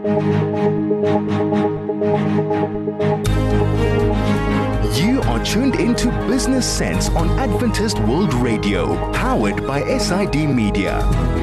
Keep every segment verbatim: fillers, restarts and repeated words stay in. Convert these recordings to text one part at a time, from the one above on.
You are tuned into Business Sense on Adventist World Radio, powered by S I D Media.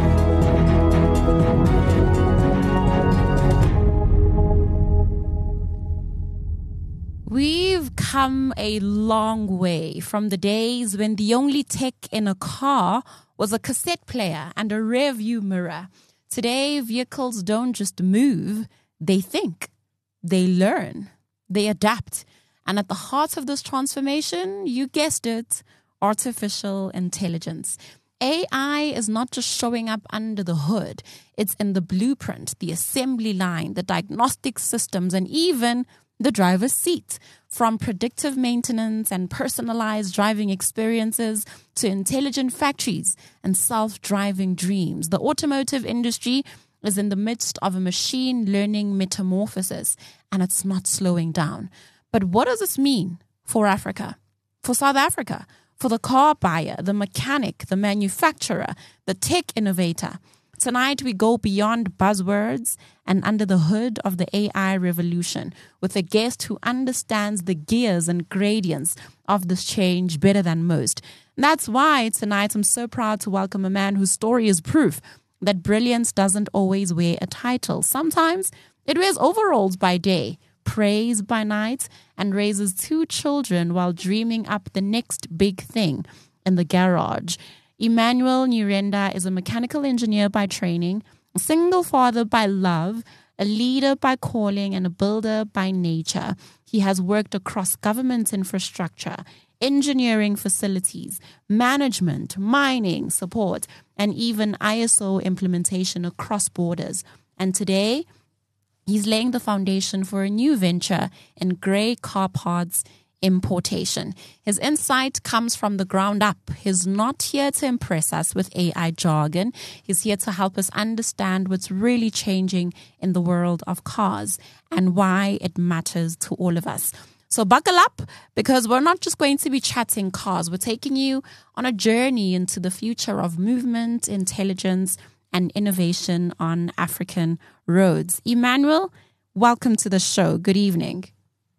We've come a long way from the days when the only tech in a car was a cassette player and a rear view mirror. Today, vehicles don't just move, they think, they learn, they adapt. And at the heart of this transformation, you guessed it, artificial intelligence. A I is not just showing up under the hood. It's in the blueprint, the assembly line, the diagnostic systems, and even the driver's seat. From predictive maintenance and personalized driving experiences to intelligent factories and self-driving dreams, the automotive industry is in the midst of a machine learning metamorphosis, and it's not slowing down. But what does this mean for Africa, for South Africa, for the car buyer, the mechanic, the manufacturer, the tech innovator? Tonight, we go beyond buzzwords and under the hood of the A I revolution with a guest who understands the gears and gradients of this change better than most. And that's why tonight I'm so proud to welcome a man whose story is proof that brilliance doesn't always wear a title. Sometimes it wears overalls by day, praise by night, and raises two children while dreaming up the next big thing in the garage. Emmanuel Nyirenda is a mechanical engineer by training, a single father by love, a leader by calling, and a builder by nature. He has worked across government infrastructure, engineering facilities, management, mining, support, and even I S O implementation across borders. And today, he's laying the foundation for a new venture in grey car parts importation. His insight comes from the ground up. He's not here to impress us with A I jargon. He's here to help us understand what's really changing in the world of cars and why it matters to all of us. So buckle up, because we're not just going to be chatting cars. We're taking you on a journey into the future of movement, intelligence, and innovation on African roads. Emmanuel, welcome to the show. Good evening.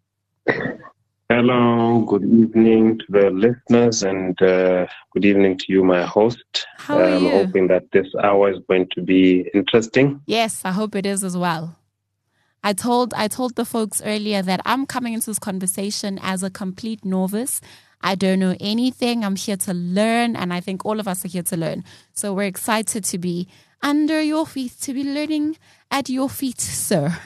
Hello, good evening to the listeners, and uh, good evening to you, my host. How are I'm you? hoping that this hour is going to be interesting. Yes, I hope it is as well. I told I told the folks earlier that I'm coming into this conversation as a complete novice. I don't know anything. I'm here to learn, and I think all of us are here to learn. So we're excited to be under your feet, to be learning at your feet, sir.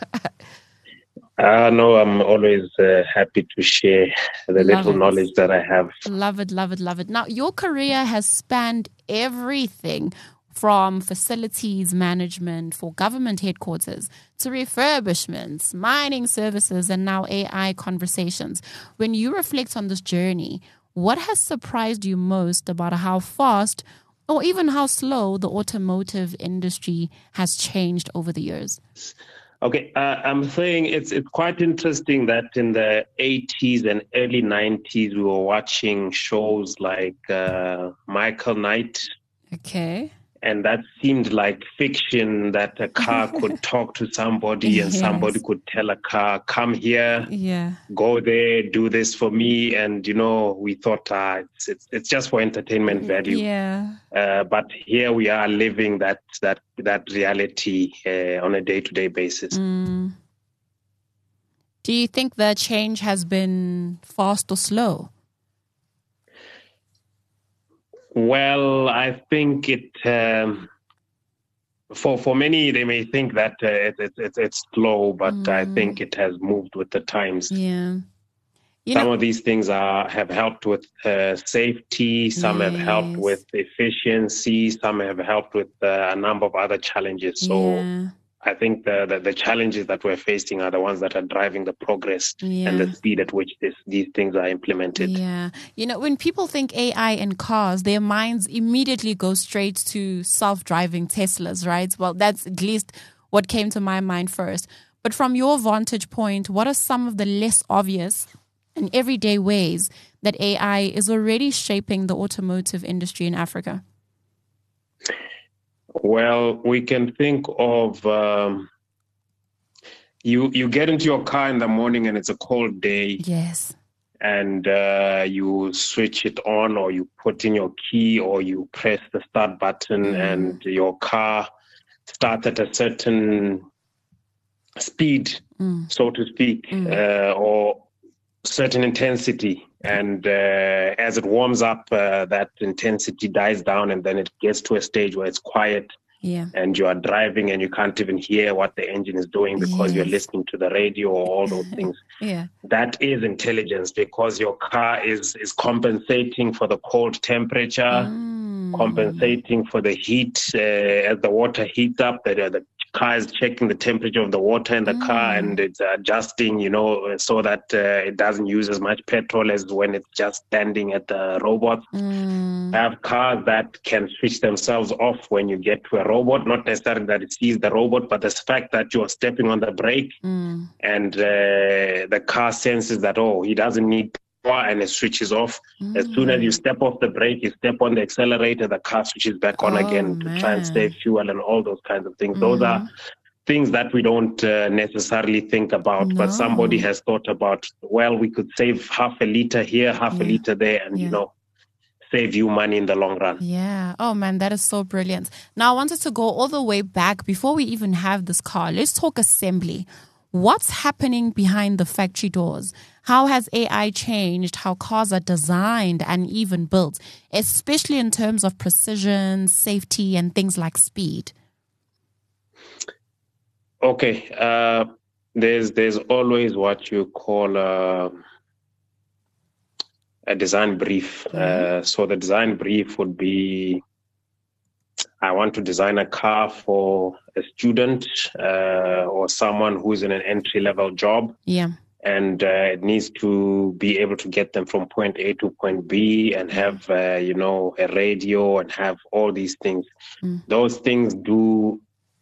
Uh, no, I'm always uh, happy to share the Love little it. knowledge that I have. Love it, love it, love it. Now, your career has spanned everything from facilities management for government headquarters to refurbishments, mining services, and now A I conversations. When you reflect on this journey, what has surprised you most about how fast or even how slow the automotive industry has changed over the years? Okay, uh, I'm saying it's it's quite interesting that in the eighties and early nineties, we were watching shows like uh, Michael Knight. Okay. And that seemed like fiction, that a car could talk to somebody and Yes. somebody could tell a car, come here, Yeah. go there, do this for me. And, you know, we thought uh, it's, it's it's just for entertainment value. Yeah. Uh, but here we are living that that that reality uh, on a day-to-day basis. Mm. Do you think the change has been fast or slow? Well, I think it um, for for many they may think that uh, it, it, it, it's slow, but Mm. I think it has moved with the times. Yeah. You Some know, of these things are have helped with uh, safety. Some have helped Yes. with efficiency. Some have helped with uh, a number of other challenges. So yeah. I think the, the the challenges that we're facing are the ones that are driving the progress Yeah. and the speed at which this, these things are implemented. Yeah. You know, when people think A I in cars, their minds immediately go straight to self-driving Teslas, right? Well, that's at least what came to my mind first. But from your vantage point, what are some of the less obvious and everyday ways that A I is already shaping the automotive industry in Africa? Well, we can think of um, you you get into your car in the morning and it's a cold day. Yes. And uh, you switch it on, or you put in your key, or you press the start button, mm. and your car starts at a certain speed, mm. so to speak, mm. uh, or certain intensity. And uh, as it warms up, uh, that intensity dies down, and then it gets to a stage where it's quiet. Yeah. And you are driving and you can't even hear what the engine is doing because yes. you're listening to the radio or all those things. Yeah. That is intelligence, because your car is, is compensating for the cold temperature, mm. compensating for the heat. Uh, as the water heats up, the, the car is checking the temperature of the water in the mm. car, and it's adjusting, you know, so that uh, it doesn't use as much petrol as when it's just standing at the robot. Mm. I have cars that can switch themselves off when you get to a robot, not necessarily that it sees the robot, but the fact that you are stepping on the brake mm. and uh, the car senses that, oh, he doesn't need power, and it switches off. Mm. As soon as you step off the brake, you step on the accelerator, the car switches back on oh, again man. to try and save fuel and all those kinds of things. Mm. Those are things that we don't uh, necessarily think about, no. but somebody has thought about, well, we could save half a liter here, half yeah. a liter there, and, yeah. you know, save you money in the long run. Yeah. Oh, man, that is so brilliant. Now, I wanted to go all the way back before we even have this car. Let's talk assembly. What's happening behind the factory doors? How has A I changed how cars are designed and even built, especially in terms of precision, safety, and things like speed? Okay. Uh, there's there's always what you call uh, a design brief. Mm-hmm. Uh, so the design brief would be, I want to design a car for a student uh, or someone who's in an entry-level job. Yeah. And uh, it needs to be able to get them from point A to point B and have, uh, you know, a radio and have all these things. Mm. Those things do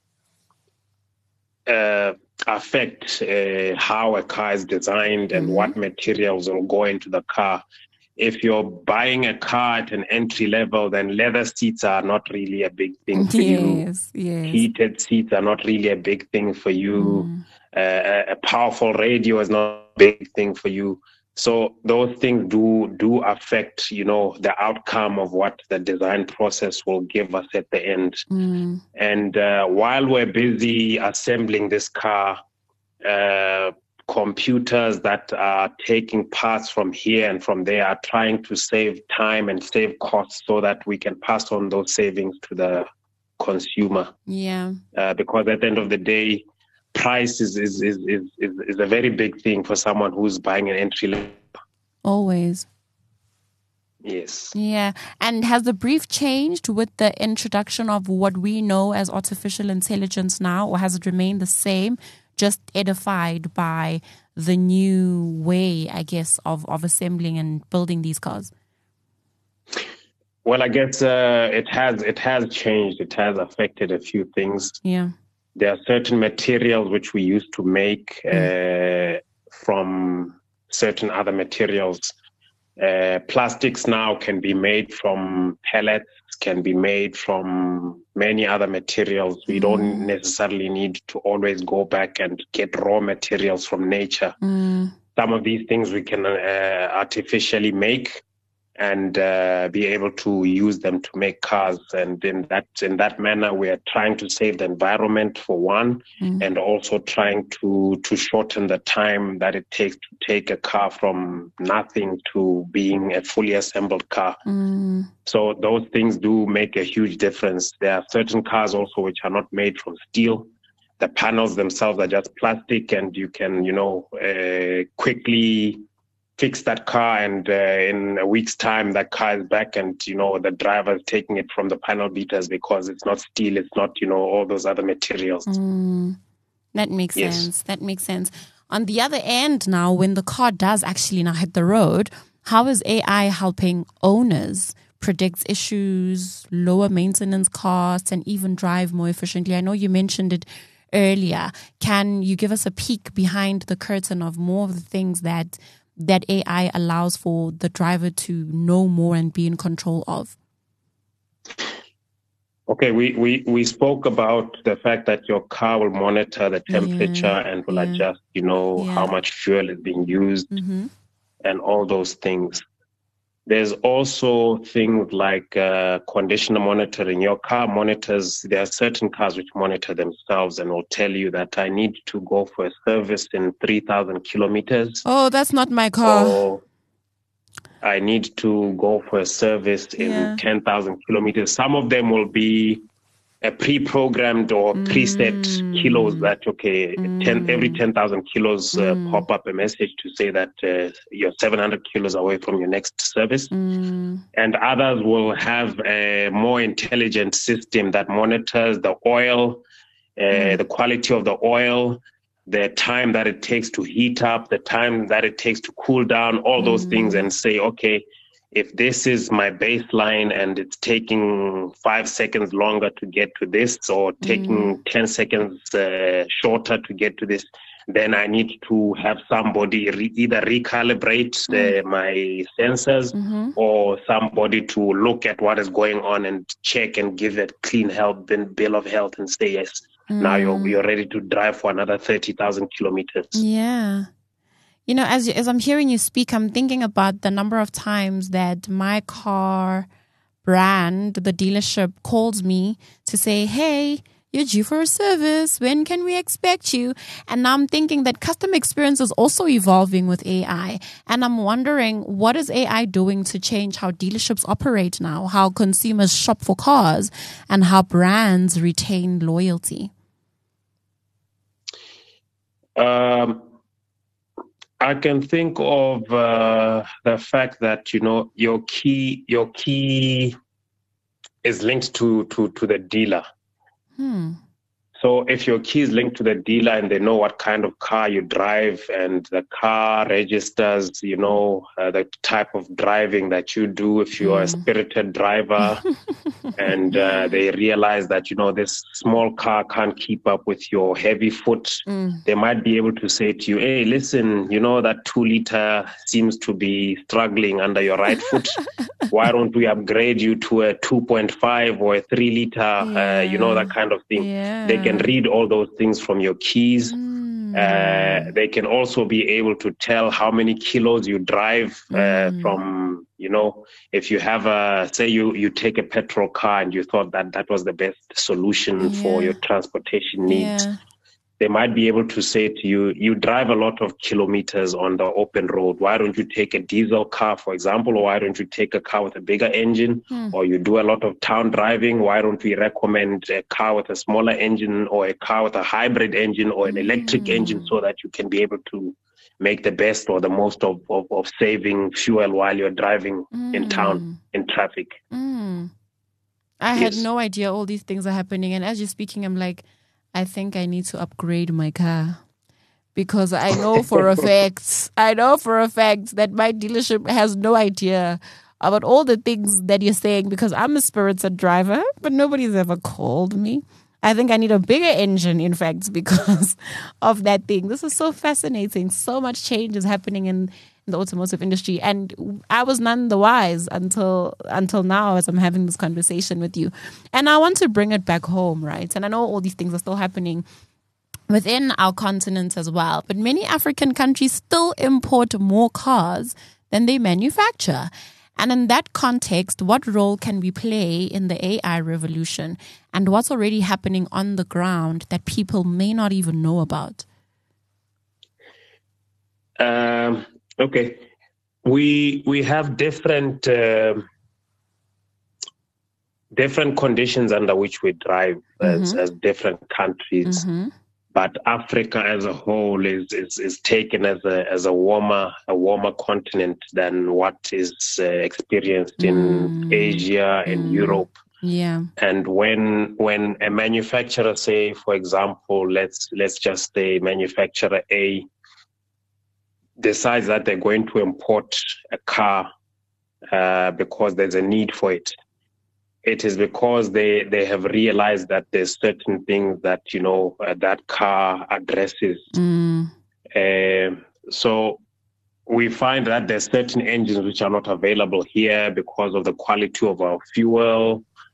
uh, affect uh, how a car is designed and mm-hmm. what materials will go into the car. If you're buying a car at an entry level, then leather seats are not really a big thing for yes, you. Yes. Heated seats are not really a big thing for you. Mm. Uh, a powerful radio is not a big thing for you. So those things do do affect, you know, the outcome of what the design process will give us at the end. Mm. And uh, while we're busy assembling this car, uh, computers that are taking parts from here and from there are trying to save time and save costs so that we can pass on those savings to the consumer. Yeah. Uh, because at the end of the day, price is is, is is is is a very big thing for someone who's buying an entry level. Always. Yes. Yeah. And has the brief changed with the introduction of what we know as artificial intelligence now, or has it remained the same, just edified by the new way, I guess, of, of assembling and building these cars? Well, I guess uh, it has it has changed. It has affected a few things. Yeah. There are certain materials which we used to make uh, mm. from certain other materials. Uh, plastics now can be made from pellets, can be made from many other materials. We mm. don't necessarily need to always go back and get raw materials from nature. Mm. Some of these things we can uh, artificially make and uh, be able to use them to make cars. And in that in that manner, we are trying to save the environment for one, mm. and also trying to to shorten the time that it takes to take a car from nothing to being a fully assembled car. Mm. So those things do make a huge difference. There are certain cars also which are not made from steel. The panels themselves are just plastic, and you can, you know, uh, quickly fix that car, and uh, in a week's time that car is back, and you know the driver is taking it from the panel beaters because it's not steel, it's not, you know, all those other materials. Mm, that makes yes. sense. That makes sense. On the other end now, when the car does actually now hit the road, how is A I helping owners predict issues, lower maintenance costs, and even drive more efficiently? I know you mentioned it earlier. Can you give us a peek behind the curtain of more of the things that that A I allows for the driver to know more and be in control of? Okay, we, we, we spoke about the fact that your car will monitor the temperature Yeah, and will yeah, adjust, you know, yeah. how much fuel is being used Mm-hmm. and all those things. There's also things like uh, condition monitoring. Your car monitors, there are certain cars which monitor themselves and will tell you that I need to go for a service in three thousand kilometers. Oh, that's not my car. Or I need to go for a service in Yeah. ten thousand kilometers. Some of them will be a pre-programmed or Mm. preset kilos that, okay, Mm. ten, every ten thousand kilos uh, Mm. pop up a message to say that uh, you're seven hundred kilos away from your next service. Mm. And others will have a more intelligent system that monitors the oil, uh, Mm. the quality of the oil, the time that it takes to heat up, the time that it takes to cool down, all those Mm. things, and say, okay, if this is my baseline and it's taking five seconds longer to get to this, or taking Mm. ten seconds uh, shorter to get to this, then I need to have somebody re- either recalibrate uh, my sensors, Mm-hmm. or somebody to look at what is going on and check and give a clean health bill of health and say, yes, Mm. now you're, you're ready to drive for another thirty thousand kilometers. Yeah. You know, as as I'm hearing you speak, I'm thinking about the number of times that my car brand, the dealership, calls me to say, hey, you're due for a service. When can we expect you? And now I'm thinking that customer experience is also evolving with A I. And I'm wondering, what is A I doing to change how dealerships operate now, how consumers shop for cars, and how brands retain loyalty? Um, I can think of uh, the fact that, you know, your key your key is linked to to to the dealer. Hmm. So if your key is linked to the dealer and they know what kind of car you drive and the car registers, you know, uh, the type of driving that you do, if you are a spirited driver, and uh, they realize that, you know, this small car can't keep up with your heavy foot, Mm. they might be able to say to you, hey, listen, you know, that two liter seems to be struggling under your right foot. Why don't we upgrade you to a two point five or a three liter, Yeah. uh, you know, that kind of thing. Yeah. They can read all those things from your keys. Mm. Uh, they can also be able to tell how many kilos you drive uh, Mm. from, you know, if you have a, say you, you take a petrol car and you thought that that was the best solution for Yeah. your transportation needs. Yeah. They might be able to say to you, you drive a lot of kilometers on the open road. Why don't you take a diesel car, for example, or why don't you take a car with a bigger engine? Hmm. Or you do a lot of town driving. Why don't we recommend a car with a smaller engine, or a car with a hybrid engine, or an electric Mm. engine, so that you can be able to make the best or the most of, of, of saving fuel while you're driving in town, in traffic. Mm. I had Yes. no idea all these things are happening. And as you're speaking, I'm like, I think I need to upgrade my car. Because I know for a fact, I know for a fact that my dealership has no idea about all the things that you're saying, because I'm a spirited driver, but nobody's ever called me. I think I need a bigger engine, in fact, because of that thing. This is so fascinating. So much change is happening in, in the automotive industry. And I was none the wise until until now, as I'm having this conversation with you. And I want to bring it back home, right? And I know all these things are still happening within our continent as well. But many African countries still import more cars than they manufacture. And in that context, what role can we play in the A I revolution, and what's already happening on the ground that people may not even know about? Um, okay. We we have different uh, different conditions under which we drive as, Mhm. as different countries. Mm-hmm. But Africa as a whole is, is, is taken as a as a warmer a warmer continent than what is uh, experienced in Mm. Asia and Mm. Europe. Yeah. And when when a manufacturer, say for example, let's let's just say manufacturer A decides that they're going to import a car uh, because there's a need for it. It is because they, they have realized that there's certain things that, you know, uh, that car addresses. Mm. Uh, so we find that there's certain engines which are not available here because of the quality of our fuel.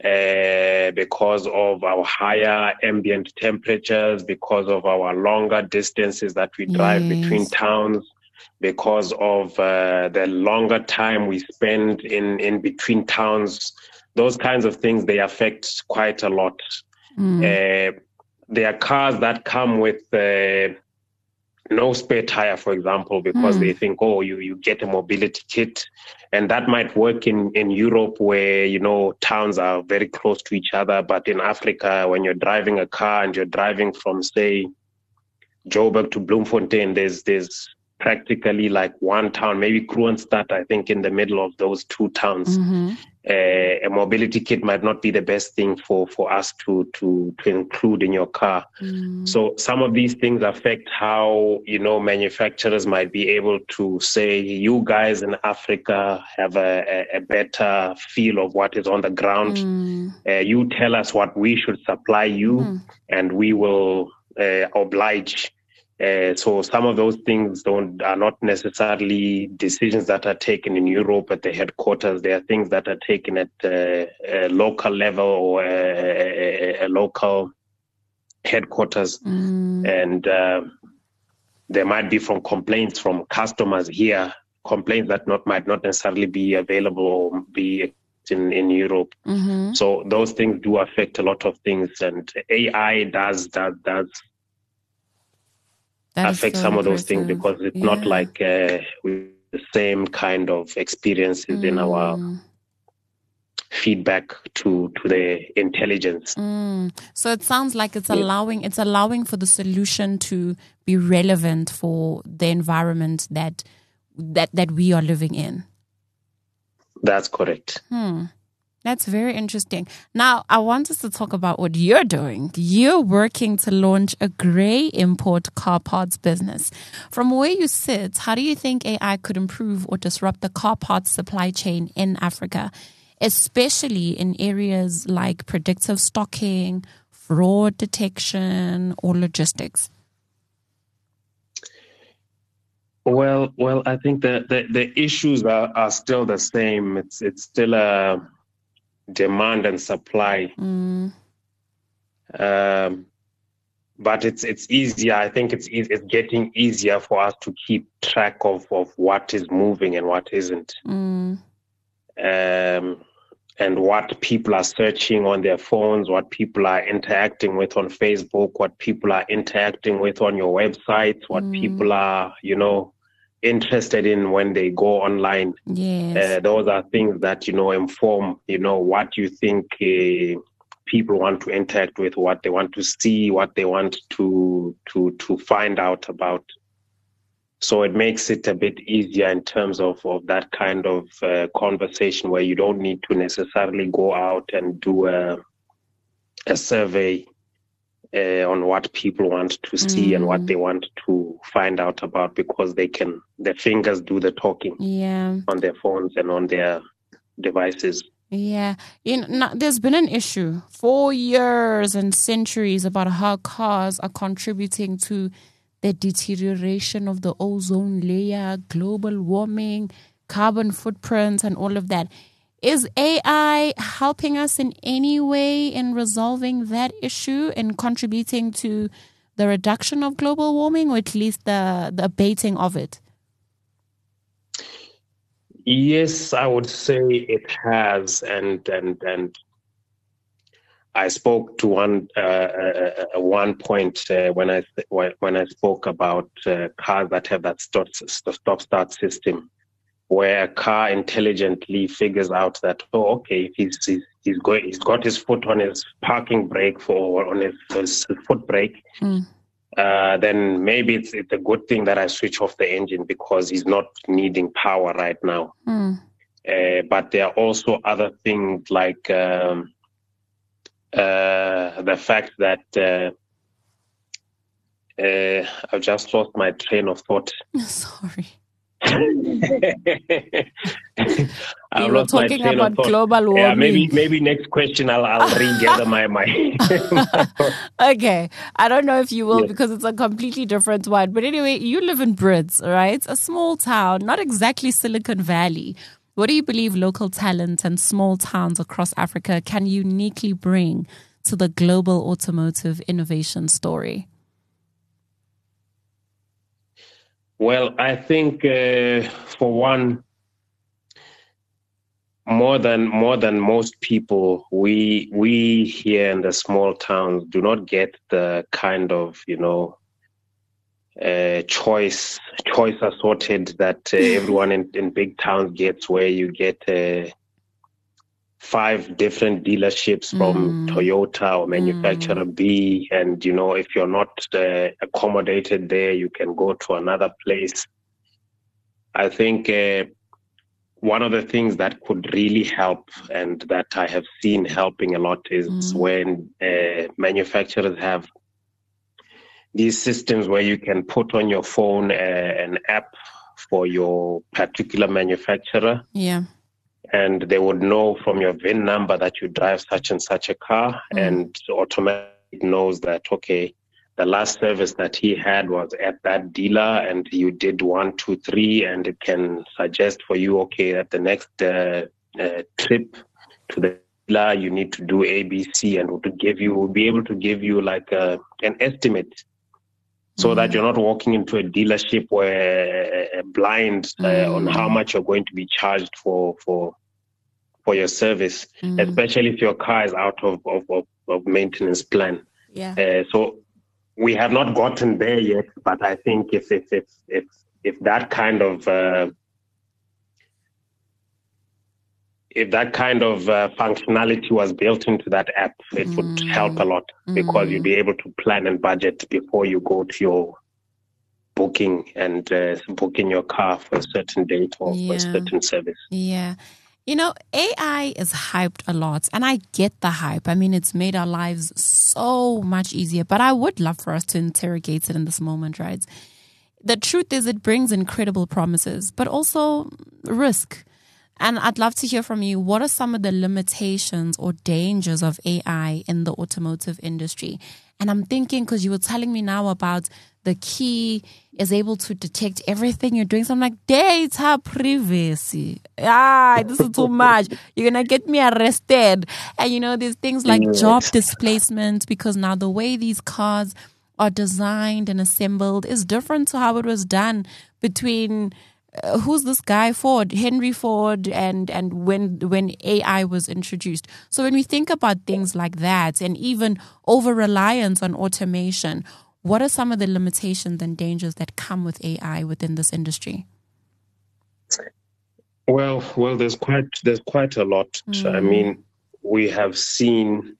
uh, because of our higher ambient temperatures, because of our longer distances that we drive Yes. between towns, because of uh, the longer time we spend in, in between towns. Those kinds of things, they affect quite a lot. Mm. Uh, there are cars that come with uh, no spare tire, for example, because mm. they think, oh, you, you get a mobility kit. And that might work in, in Europe where, you know, towns are very close to each other. But in Africa, when you're driving a car and you're driving from, say, Joburg to Bloemfontein, there's there's practically like one town, maybe Kroonstad, I think, in the middle of those two towns. Mm-hmm. Uh, a mobility kit might not be the best thing for, for us to, to, to include in your car. Mm. So some of these things affect how, you know, manufacturers might be able to say, you guys in Africa have a, a, a better feel of what is on the ground. Mm. Uh, you tell us what we should supply you, mm. and we will uh, oblige. Uh, so some of those things don't are not necessarily decisions that are taken in Europe at the headquarters. They are things that are taken at uh, a local level or a, a, a local headquarters. Mm. And uh, there might be from complaints from customers here, complaints that not might not necessarily be available or be in, in Europe. Mm-hmm. So those things do affect a lot of things. And A I does, does, does, That affect so some of those things, because it's yeah. not like uh, with the same kind of experiences mm. in our feedback to to the intelligence. Mm. So it sounds like it's yeah. allowing it's allowing for the solution to be relevant for the environment that that that we are living in. That's correct. Hmm. That's very interesting. Now, I want us to talk about what you're doing. You're working to launch a grey import car parts business. From where you sit, how do you think A I could improve or disrupt the car parts supply chain in Africa, especially in areas like predictive stocking, fraud detection, or logistics? Well, well, I think the, the, the issues are, are still the same. It's it's still a demand and supply, mm. um, but it's it's easier. I think it's it's getting easier for us to keep track of, of what is moving and what isn't, mm. um, and what people are searching on their phones, what people are interacting with on Facebook, what people are interacting with on your website, what mm. people are, you know, interested in when they go online. Yes. Uh, those are things that, you know, inform, you know, what you think uh, people want to interact with, what they want to see, what they want to to to find out about. So it makes it a bit easier in terms of, of that kind of uh, conversation where you don't need to necessarily go out and do a, a survey Uh, on what people want to see mm. and what they want to find out about, because they can, their fingers do the talking yeah. on their phones and on their devices. Yeah. You know, there's been an issue for years and centuries about how cars are contributing to the deterioration of the ozone layer, global warming, carbon footprints, and all of that. Is A I helping us in any way in resolving that issue and contributing to the reduction of global warming, or at least the, the abating of it? Yes, I would say it has. And and and I spoke to one uh, uh, one point uh, when I when I spoke about uh, cars that have that stop stop start system, where a car intelligently figures out that, oh, okay, he's he's, he's going, he's got his foot on his parking brake for on his, his foot brake. Mm. Uh, then maybe it's it's a good thing that I switch off the engine because he's not needing power right now. Mm. Uh, but there are also other things like um, uh, the fact that uh, uh, I've just lost my train of thought. Sorry. we were talking about global warming. Yeah, maybe maybe next question I'll I'll regather my mind. Okay, I don't know if you will, yes, because it's a completely different one. But anyway, you live in Brits, right? A small town, not exactly Silicon Valley. What do you believe local talent and small towns across Africa can uniquely bring to the global automotive innovation story? Well, I think uh, for one, more than more than most people, we we here in the small towns do not get the kind of you know uh, choice choice assorted that uh, everyone in, in big towns gets, where you get uh, five different dealerships from mm. Toyota or manufacturer mm. B, and you know if you're not uh, accommodated there, you can go to another place. I think uh, one of the things that could really help, and that I have seen helping a lot, is mm. when uh, manufacturers have these systems where you can put on your phone uh, an app for your particular manufacturer. Yeah. And they would know from your V I N number that you drive such and such a car, mm. and automatically knows that, okay, the last service that he had was at that dealer, and you did one, two, three, and it can suggest for you, okay, at the next uh, uh, trip to the dealer, you need to do A, B, C, and to give you, will be able to give you like a, an estimate, so mm. that you're not walking into a dealership where uh, blind uh, mm. on how much you're going to be charged for for for your service, mm. especially if your car is out of of, of, of maintenance plan. Yeah. Uh, so we have not gotten there yet, but I think if if if if, if that kind of uh, if that kind of uh, functionality was built into that app, it mm. would help a lot, because mm. you'd be able to plan and budget before you go to your booking and uh, booking your car for a certain date or yeah. for a certain service. Yeah. You know, A I is hyped a lot, and I get the hype. I mean, it's made our lives so much easier, but I would love for us to interrogate it in this moment, right? The truth is, it brings incredible promises, but also risk. And I'd love to hear from you. What are some of the limitations or dangers of A I in the automotive industry? And I'm thinking, because you were telling me now about the key is able to detect everything you're doing. So I'm like, data privacy. Ah, this is too much. You're going to get me arrested. And, you know, there's things like yes. job displacement, because now the way these cars are designed and assembled is different to how it was done between... Uh, who's this guy Ford, Henry Ford, and and when when A I was introduced. So when we think about things like that, and even over-reliance on automation, what are some of the limitations and dangers that come with A I within this industry? Well, well, there's quite there's quite a lot. Mm. I mean, we have seen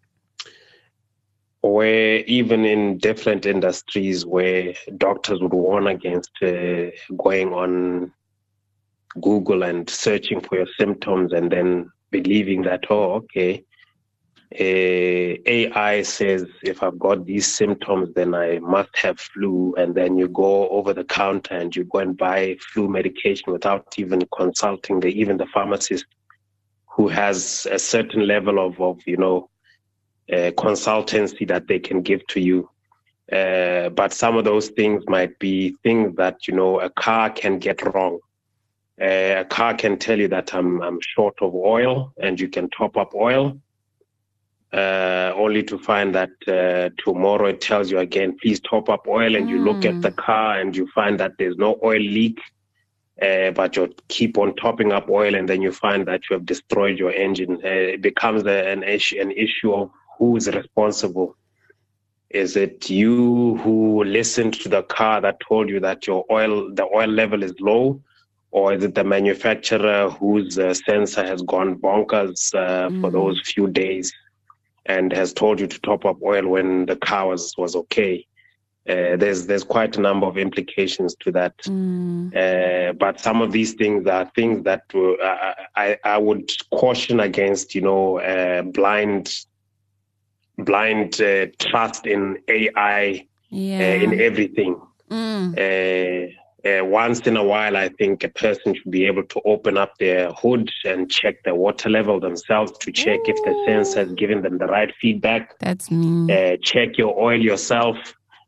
where even in different industries where doctors would warn against uh, going on Google and searching for your symptoms and then believing that, oh, okay, uh, A I says if I've got these symptoms, then I must have flu. And then you go over the counter and you go and buy flu medication without even consulting the, even the pharmacist, who has a certain level of, of you know, Uh, consultancy that they can give to you. Uh, but some of those things might be things that, you know, a car can get wrong. Uh, a car can tell you that I'm, I'm short of oil, and you can top up oil, uh, only to find that uh, tomorrow it tells you again, please top up oil, and mm. you look at the car and you find that there's no oil leak, uh, but you keep on topping up oil, and then you find that you have destroyed your engine. Uh, it becomes a, an issue, an issue of who is responsible. Is it you who listened to the car that told you that your oil, the oil level is low, or is it the manufacturer whose uh, sensor has gone bonkers uh, mm. for those few days and has told you to top up oil when the car was, was okay? Uh, there's there's quite a number of implications to that. Mm. Uh, but some of these things are things that uh, I, I would caution against, you know, uh, blind blind uh, trust in A I yeah. uh, in everything. Mm. Uh, uh, once in a while, I think a person should be able to open up their hood and check the water level themselves to check Ooh. if the sensor has given them the right feedback. That's me. Uh, check your oil yourself.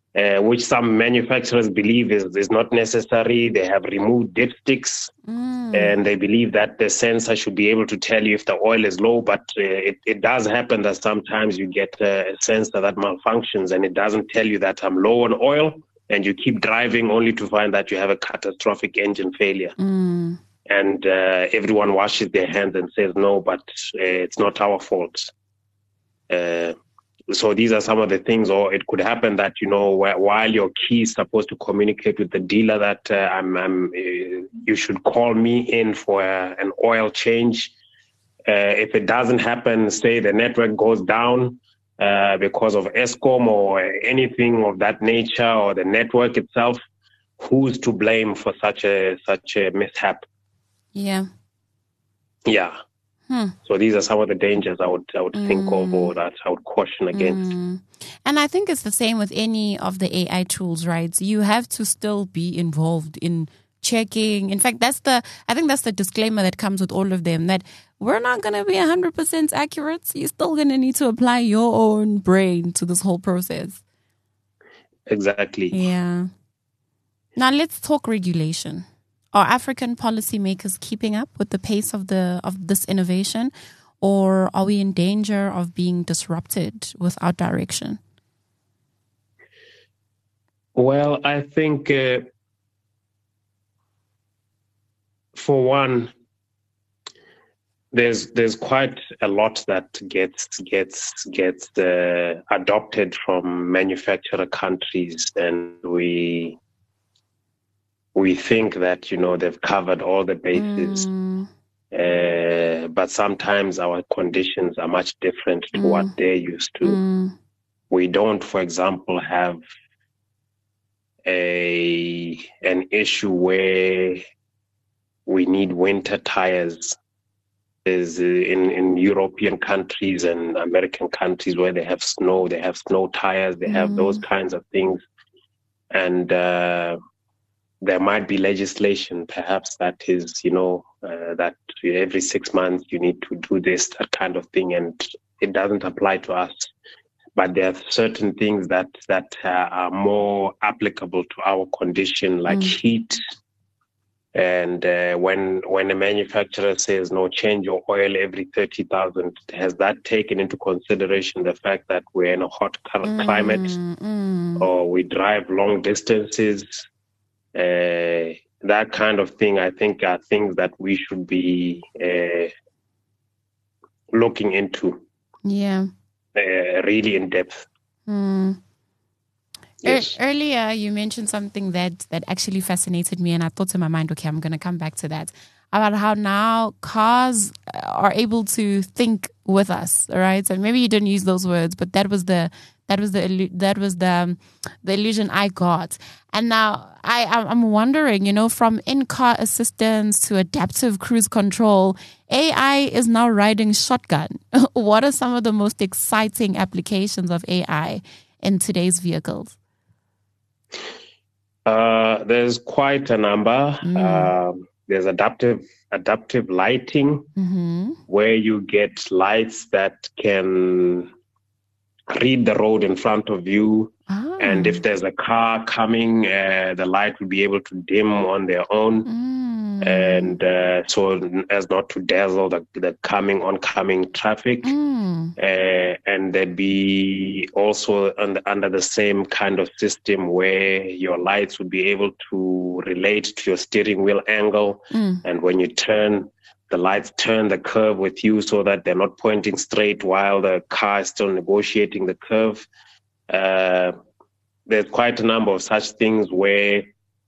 uh, which some manufacturers believe is, is not necessary. They have removed dipsticks, mm. and they believe that the sensor should be able to tell you if the oil is low, but uh, it, it does happen that sometimes you get a sensor that malfunctions and it doesn't tell you that I'm low on oil, and you keep driving only to find that you have a catastrophic engine failure. Mm. And uh, everyone washes their hands and says, no, but uh, it's not our fault. Uh, So these are some of the things, or it could happen that, you know, while your key is supposed to communicate with the dealer that uh, I'm, I'm, uh, you should call me in for uh, an oil change. Uh, if it doesn't happen, say the network goes down uh, because of Eskom or anything of that nature, or the network itself, who's to blame for such a such a mishap? Yeah. Yeah. Hmm. So these are some of the dangers I would I would mm. think of, or that I would caution against. Mm. And I think it's the same with any of the A I tools, right? You have to still be involved in checking. In fact, that's the I think that's the disclaimer that comes with all of them, that we're not going to be one hundred percent accurate. You're still going to need to apply your own brain to this whole process. Exactly. Yeah. Now let's talk regulation. Are African policymakers keeping up with the pace of the of this innovation, or are we in danger of being disrupted without direction? Well, I think uh, for one, there's there's quite a lot that gets gets gets uh, adopted from manufacturer countries, and we. We think that, you know, they've covered all the bases, mm. uh, but sometimes our conditions are much different to mm. what they're used to. Mm. We don't, for example, have a an issue where we need winter tires. Is in, in European countries and American countries where they have snow, they have snow tires, they mm. have those kinds of things. And uh, there might be legislation, perhaps, that is, you know, uh, that every six months you need to do this, that kind of thing, and it doesn't apply to us. But there are certain things that that uh, are more applicable to our condition, like mm. heat. And uh, when when a manufacturer says, no, change your oil every thirty thousand, has that taken into consideration the fact that we're in a hot mm. climate, mm. or we drive long distances? Uh, that kind of thing, I think, are things that we should be uh, looking into. Yeah. Uh, really in depth. Mm. Yes. E- earlier, you mentioned something that, that actually fascinated me, and I thought in my mind, okay, I'm going to come back to that, about how now cars are able to think with us, right? So maybe you didn't use those words, but that was the that was the that was the the illusion I got. And now I I'm wondering, you know, from in-car assistance to adaptive cruise control, A I is now riding shotgun. What are some of the most exciting applications of A I in today's vehicles? Uh, there's quite a number. Mm. Um, there's adaptive adaptive lighting, mm-hmm. where you get lights that can read the road in front of you. Ah. And if there's a car coming, uh, the light will be able to dim on their own. Mm. And uh, so as not to dazzle the, the coming, oncoming traffic. Mm. Uh, and there'd be also under, under the same kind of system where your lights would be able to relate to your steering wheel angle. Mm. And when you turn, the lights turn the curve with you so that they're not pointing straight while the car is still negotiating the curve. Uh, there's quite a number of such things where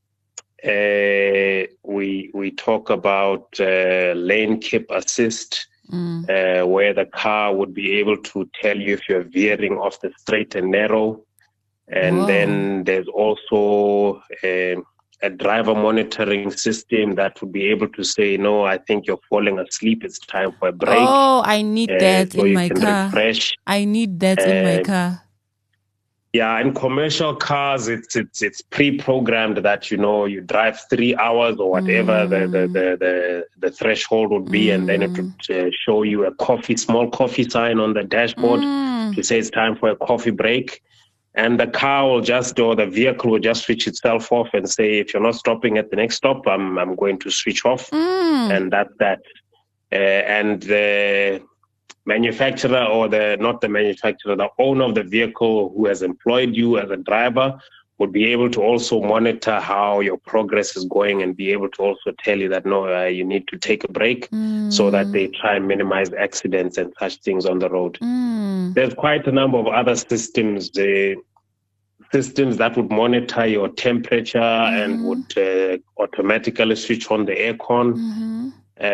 uh, we we talk about uh, lane keep assist, mm. uh, where the car would be able to tell you if you're veering off the straight and narrow. And Whoa. Then there's also uh, a driver monitoring system that would be able to say, no, I think you're falling asleep. It's time for a break. Oh, I need uh, that so in my car. Refresh. I need that uh, in my car. Yeah, in commercial cars, it's it's it's pre-programmed that, you know, you drive three hours or whatever mm. the, the, the, the, the threshold would be, mm. and then it would uh, show you a coffee, small coffee sign on the dashboard mm. to say it's time for a coffee break. and the car will just, or the vehicle will just switch itself off and say, if you're not stopping at the next stop, I'm I'm going to switch off. Mm. And that's that. Uh, and the manufacturer, or the not the manufacturer, the owner of the vehicle who has employed you as a driver would be able to also monitor how your progress is going and be able to also tell you that, no, uh, you need to take a break, mm. so that they try and minimize accidents and such things on the road. Mm. There's quite a number of other systems, uh, systems that would monitor your temperature mm-hmm. and would uh, automatically switch on the aircon. Mm-hmm.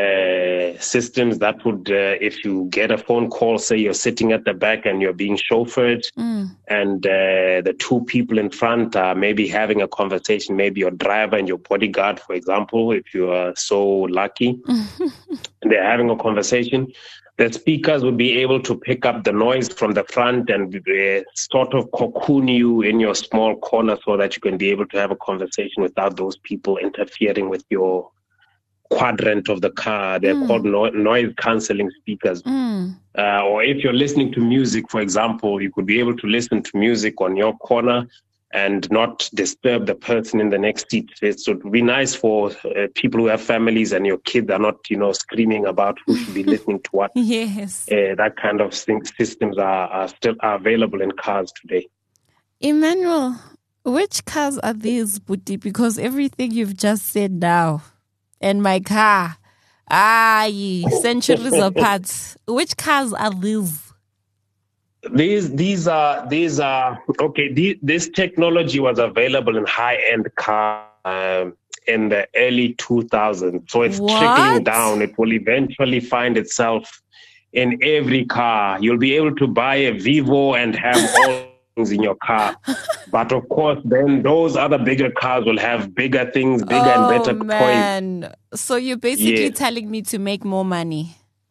Uh, systems that would, uh, if you get a phone call, say you're sitting at the back and you're being chauffeured, mm. and uh, the two people in front are maybe having a conversation, maybe your driver and your bodyguard, for example, if you are so lucky, and they're having a conversation, the speakers would be able to pick up the noise from the front and uh, sort of cocoon you in your small corner so that you can be able to have a conversation without those people interfering with your quadrant of the car. They're mm. called no- noise cancelling speakers. Mm. Uh, or if you're listening to music, for example, you could be able to listen to music on your corner and not disturb the person in the next seat. So it would be nice for uh, people who have families and your kids are not, you know, screaming about who should be listening to what. Yes. Uh, that kind of thing, systems are, are still are available in cars today. Emmanuel, which cars are these, Buti? Because everything you've just said now, and my car, aye, centuries apart. Which cars are these? These these are these are okay. These, this technology was available in high-end cars um, in the early two thousands. So it's What? trickling down. It will eventually find itself in every car. You'll be able to buy a Vivo and have all things in your car. But of course, then those other bigger cars will have bigger things, bigger oh, and better man. toys. So you're basically Yes. telling me to make more money.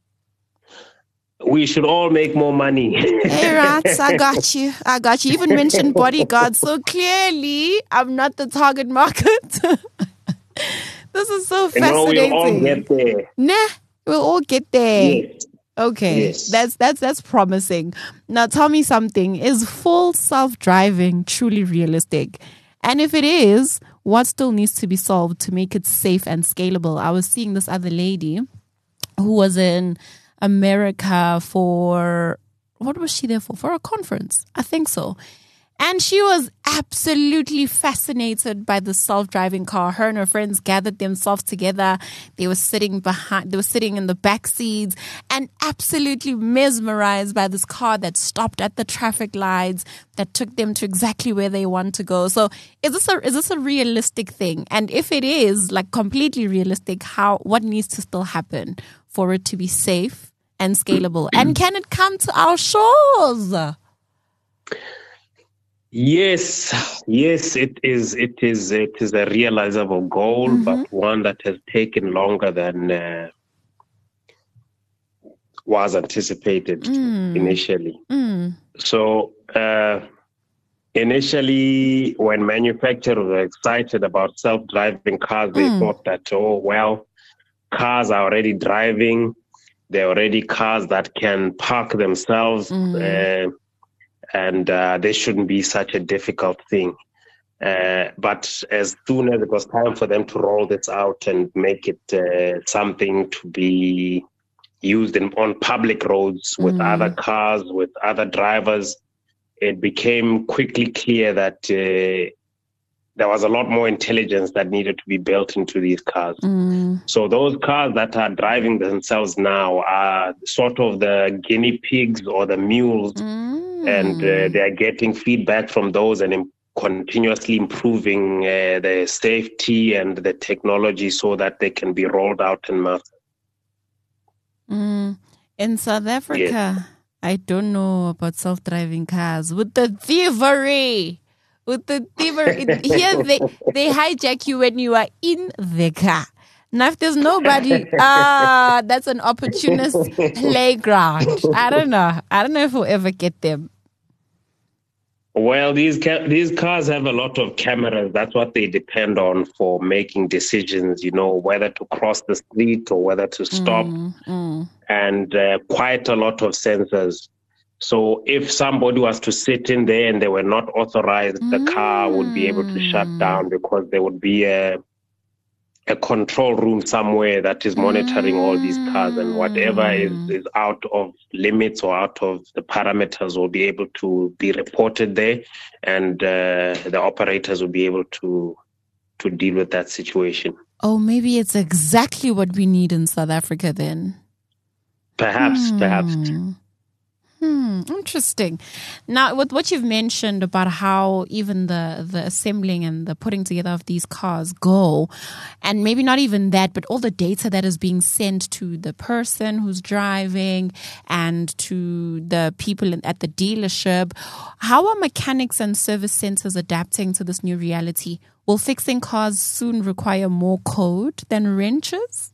We should all make more money. Hey, Rats, I got you. I got you. You even mentioned bodyguards. So clearly, I'm not the target market. This is so You know, fascinating. we'll all get there. Nah, we'll all get there. Yes. Okay, Yes. that's that's that's promising. Now, tell me something: is full self-driving truly realistic? And if it is, what still needs to be solved to make it safe and scalable? I was seeing this other lady who was in America for, what was she there for? For a conference, I think so. And she was absolutely fascinated by the self-driving car. Her and her friends gathered themselves together. They were sitting behind, they were sitting in the back seats and absolutely mesmerized by this car that stopped at the traffic lights, that took them to exactly where they want to go. So is this a, is this a realistic thing? And if it is like completely realistic, how, what needs to still happen for it to be safe and scalable? And can it come to our shores? Yes, yes, it is. It is. It is a realizable goal, Mm-hmm. but one that has taken longer than uh, was anticipated Mm. initially. Mm. So, uh, initially, when manufacturers were excited about self-driving cars, they Mm. thought that, oh well, cars are already driving. They're already cars that can park themselves. Mm. Uh, and uh, this shouldn't be such a difficult thing. Uh, but as soon as it was time for them to roll this out and make it uh, something to be used in, on public roads with Mm. other cars, with other drivers, it became quickly clear that uh, there was a lot more intelligence that needed to be built into these cars. Mm. So those cars that are driving themselves now are sort of the guinea pigs or the mules, Mm. and uh, they are getting feedback from those and im- continuously improving uh, the safety and the technology so that they can be rolled out in mass. Mm. In South Africa, I don't know about self-driving cars. With the thievery, with the thievery, here they, they hijack you when you are in the car. Now, if there's nobody, ah, that's an opportunist playground. I don't know. I don't know if we'll ever get them. Well, these ca- these cars have a lot of cameras. That's what they depend on for making decisions, you know, whether to cross the street or whether to stop, Mm, mm. and uh, quite a lot of sensors. So if somebody was to sit in there and they were not authorized, Mm. the car would be able to shut down because there would be a a control room somewhere that is monitoring mm. all these cars, and whatever is, is out of limits or out of the parameters will be able to be reported there, and uh, the operators will be able to to deal with that situation. Oh, maybe it's exactly what we need in South Africa then. Perhaps, hmm. perhaps. Hmm, interesting. Now, with what you've mentioned about how even the, the assembling and the putting together of these cars go, and maybe not even that, but all the data that is being sent to the person who's driving and to the people at the dealership, how are mechanics and service centers adapting to this new reality? Will fixing cars soon require more code than wrenches?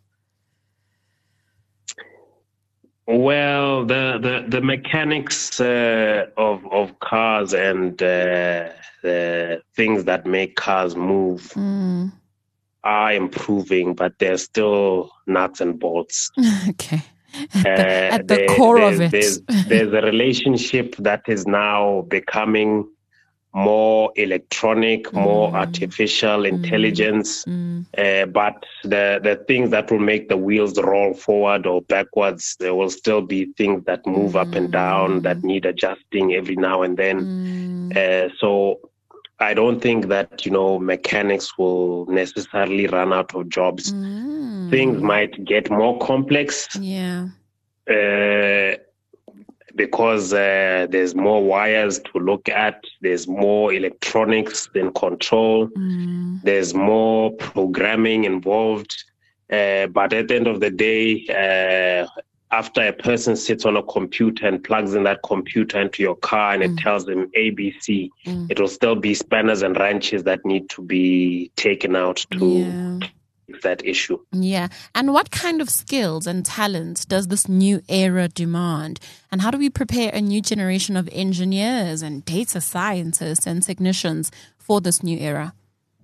Well, the, the, the mechanics uh, of of cars and uh, the things that make cars move mm. are improving, but there's still nuts and bolts. Okay. At the, uh, at the there, core of it. There's, there's a relationship that is now becoming more electronic, more mm. artificial intelligence, mm. uh, but the, the things that will make the wheels roll forward or backwards, there will still be things that move mm. up and down that need adjusting every now and then. Mm. Uh, so I don't think that, you know, mechanics will necessarily run out of jobs. Mm. Things might get more complex. Yeah. Uh, because uh, there's more wires to look at, there's more electronics in control, mm. there's more programming involved. Uh, but at the end of the day, uh, after a person sits on a computer and plugs in that computer into your car and mm. it tells them A B C, mm. it will still be spanners and wrenches that need to be taken out to... Yeah. that issue. Yeah. And what kind of skills and talents does this new era demand? And how do we prepare a new generation of engineers and data scientists and technicians for this new era?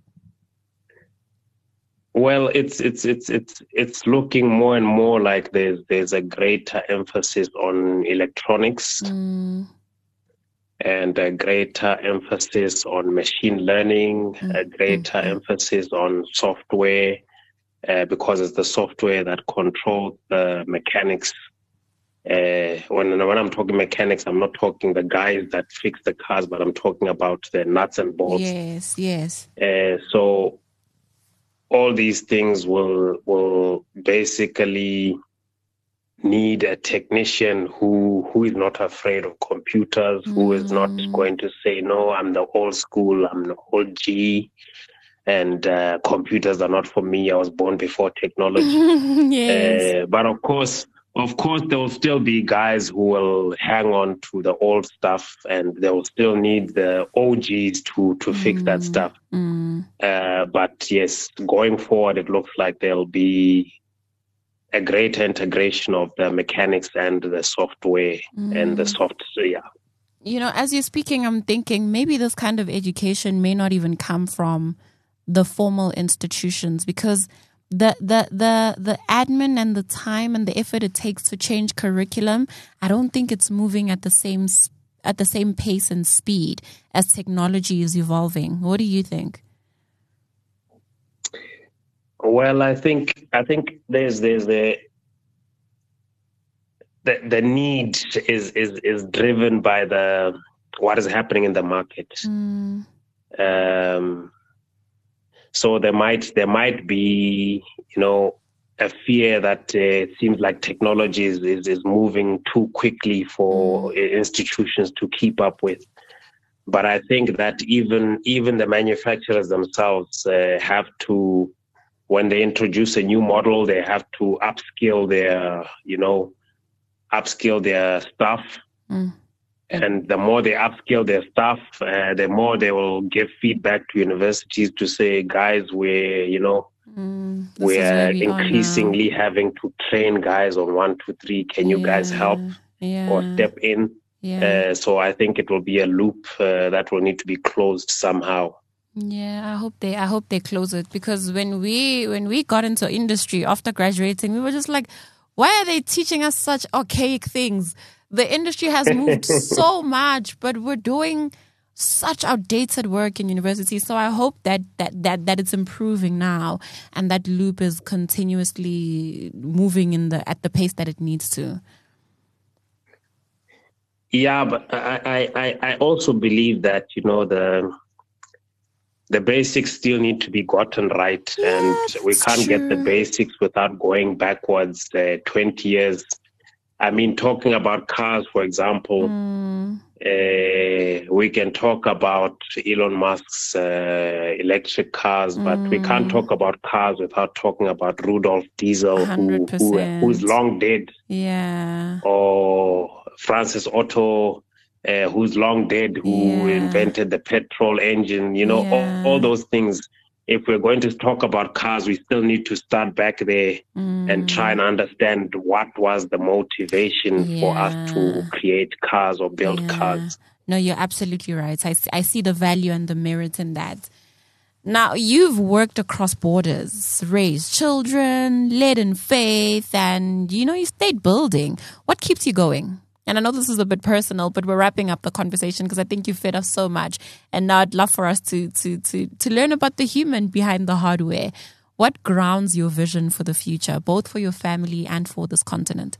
Well, it's it's it's it's it's looking more and more like there's there's a greater emphasis on electronics. Mm. And a greater emphasis on machine learning, mm. a greater mm. emphasis on software, Uh, because it's the software that controls the mechanics. Uh, when, when I'm talking mechanics, I'm not talking the guys that fix the cars, but I'm talking about the nuts and bolts. Yes, yes. Uh, so all these things will will basically need a technician who who is not afraid of computers, mm. who is not going to say, no, I'm the old school, I'm the old G. And uh, computers are not for me. I was born before technology. Yes. Uh, but of course, of course, there will still be guys who will hang on to the old stuff, and they will still need the O Gs to to mm. fix that stuff. Mm. Uh, but yes, going forward, it looks like there'll be a greater integration of the mechanics and the software mm. and the software. Yeah. You know, as you're speaking, I'm thinking maybe this kind of education may not even come from the formal institutions, because the, the the the admin and the time and the effort it takes to change curriculum, I don't think it's moving at the same at the same pace and speed as technology is evolving. What do you think? Well, I think I think there's there's the the, the need is, is is driven by the what is happening in the market. Mm. Um So there might there might be, you know, a fear that uh, it seems like technology is, is, is moving too quickly for mm. institutions to keep up with. But I think that even even the manufacturers themselves uh, have to, when they introduce a new model, they have to upskill their, you know, upskill their staff. Mm. And the more they upskill their staff, uh, the more they will give feedback to universities to say, guys, we're, you know, mm, we're we increasingly having to train guys on one, two, three. Can you yeah, guys help yeah. or step in? Yeah. Uh, so I think it will be a loop uh, that will need to be closed somehow. Yeah, I hope they I hope they close it, because when we when we got into industry after graduating, we were just like, why are they teaching us such archaic things? The industry has moved so much, but we're doing such outdated work in universities. So I hope that, that, that, that it's improving now and that loop is continuously moving in the at the pace that it needs to. Yeah, but I, I, I also believe that, you know, the the basics still need to be gotten right. Yeah, and we can't true. get the basics without going backwards uh, twenty years. I mean, talking about cars, for example, Mm. uh, we can talk about Elon Musk's uh, electric cars, but we can't talk about cars without talking about Rudolf Diesel, who, who who's long dead, Yeah. or Francis Otto, uh, who's long dead, who Yeah. invented the petrol engine. You know, Yeah. all, all those things. If we're going to talk about cars, we still need to start back there Mm. and try and understand what was the motivation for us to create cars or build Yeah. cars. No, you're absolutely right. I see, I see the value and the merit in that. Now, you've worked across borders, raised children, led in faith, and, you know, you stayed building. What keeps you going? And I know this is a bit personal, but we're wrapping up the conversation because I think you fed us so much. And now I'd love for us to, to, to, to learn about the human behind the hardware. What grounds your vision for the future, both for your family and for this continent?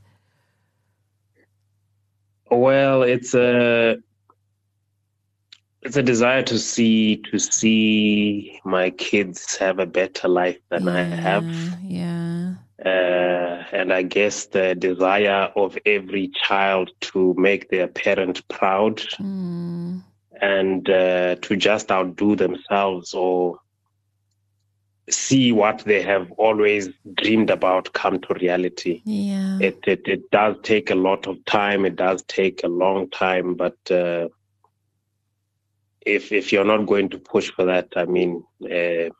Well, it's a it's a desire to see to see my kids have a better life than yeah, I have. Yeah. Uh, and I guess the desire of every child to make their parent proud Mm. and uh, to just outdo themselves or see what they have always dreamed about come to reality. Yeah. It, it it does take a lot of time. It does take a long time, but uh, if if you're not going to push for that, I mean, uh,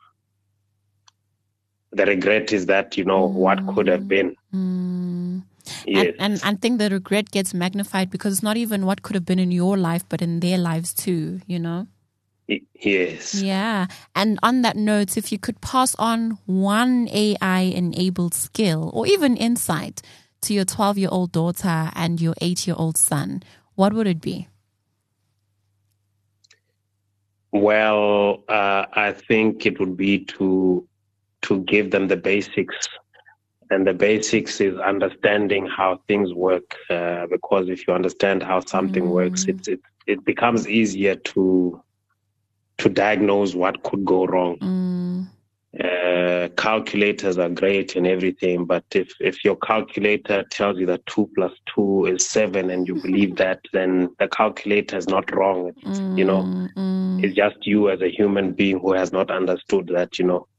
the regret is that, you know, mm. what could have been. Mm. Yes. And, and I think the regret gets magnified because it's not even what could have been in your life, but in their lives too, you know? Yes. Yeah. And on that note, if you could pass on one A I-enabled skill or even insight to your twelve-year-old daughter and your eight-year-old son, what would it be? Well, uh, I think it would be to to give them the basics. And the basics is understanding how things work. Uh, because if you understand how something mm. works, it, it it becomes easier to to diagnose what could go wrong. Mm. Uh, calculators are great and everything, but if, if your calculator tells you that two plus two is seven and you believe that, then the calculator is not wrong. It's, mm. you know, mm. it's just you as a human being who has not understood that, you know,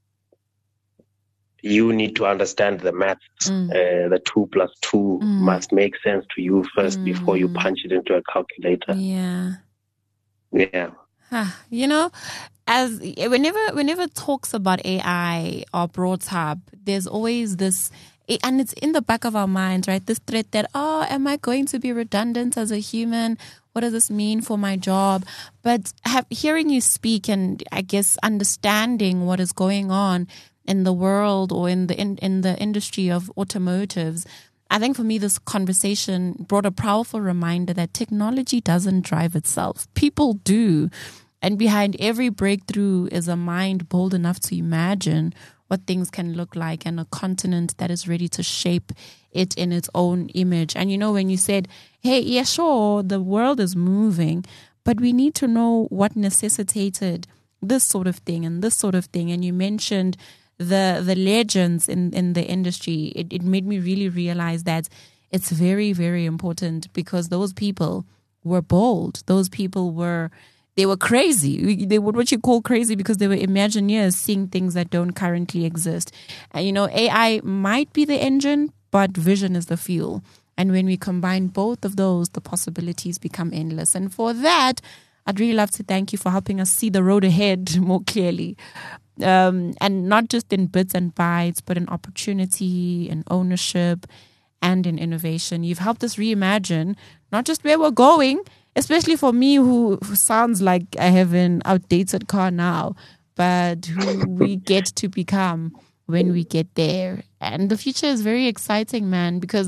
you need to understand the maths. Mm. Uh, the two plus two mm. must make sense to you first mm. before you punch it into a calculator. Yeah. Yeah. You know, as whenever whenever talks about A I are brought up, there's always this, and it's in the back of our minds, right? This threat that, oh, am I going to be redundant as a human? What does this mean for my job? But have, hearing you speak and I guess understanding what is going on in the world or in the in, in the industry of automotives, I think for me, this conversation brought a powerful reminder that technology doesn't drive itself. People do. And behind every breakthrough is a mind bold enough to imagine what things can look like and a continent that is ready to shape it in its own image. And you know, when you said, hey, yeah, sure, the world is moving, but we need to know what necessitated this sort of thing and this sort of thing. And you mentioned the the legends in, in the industry. It, it made me really realize that it's very, very important because those people were bold. Those people were... They were crazy. They were what you call crazy because they were Imagineers seeing things that don't currently exist. And, you know, A I might be the engine, but vision is the fuel. And when we combine both of those, the possibilities become endless. And for that, I'd really love to thank you for helping us see the road ahead more clearly. Um, and not just in bits and bytes, but in opportunity, in ownership, and in innovation. You've helped us reimagine not just where we're going, especially for me who, who sounds like I have an outdated car now, but who we get to become when we get there. And the future is very exciting, man, because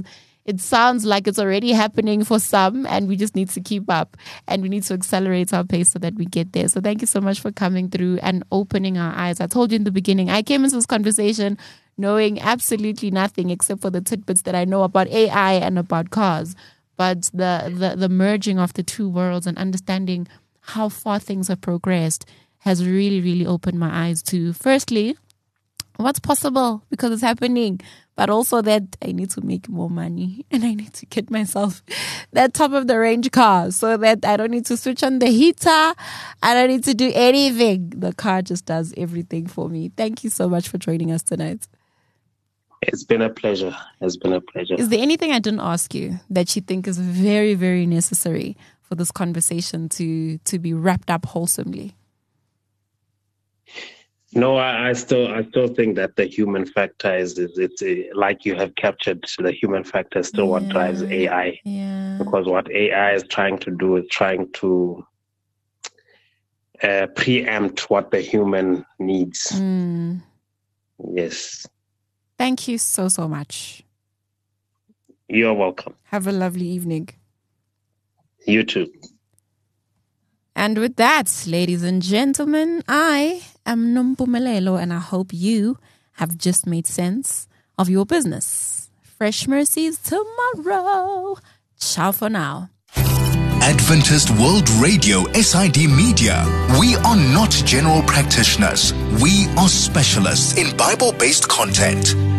it sounds like it's already happening for some, and we just need to keep up and we need to accelerate our pace so that we get there. So thank you so much for coming through and opening our eyes. I told you in the beginning, I came into this conversation knowing absolutely nothing except for the tidbits that I know about A I and about cars. But the, the, the merging of the two worlds and understanding how far things have progressed has really, really opened my eyes to, firstly, what's possible because it's happening, but also that I need to make more money and I need to get myself that top of the range car so that I don't need to switch on the heater. I don't need to do anything. The car just does everything for me. Thank you so much for joining us tonight. It's been a pleasure. It's been a pleasure. Is there anything I didn't ask you that you think is very, very necessary for this conversation to, to be wrapped up wholesomely? No, I, I still, I still think that the human factor is, is it's a, like you have captured. The human factor is still yeah. what drives A I. Yeah. Because what A I is trying to do is trying to uh, preempt what the human needs. Mm. Yes. Thank you so, so much. You're welcome. Have a lovely evening. You too. And with that, ladies and gentlemen, I am Nompumelelo, and I hope you have just made sense of your business. Fresh mercies tomorrow. Ciao for now. Adventist World Radio S I D Media. We are not general practitioners. We are specialists in Bible-based content.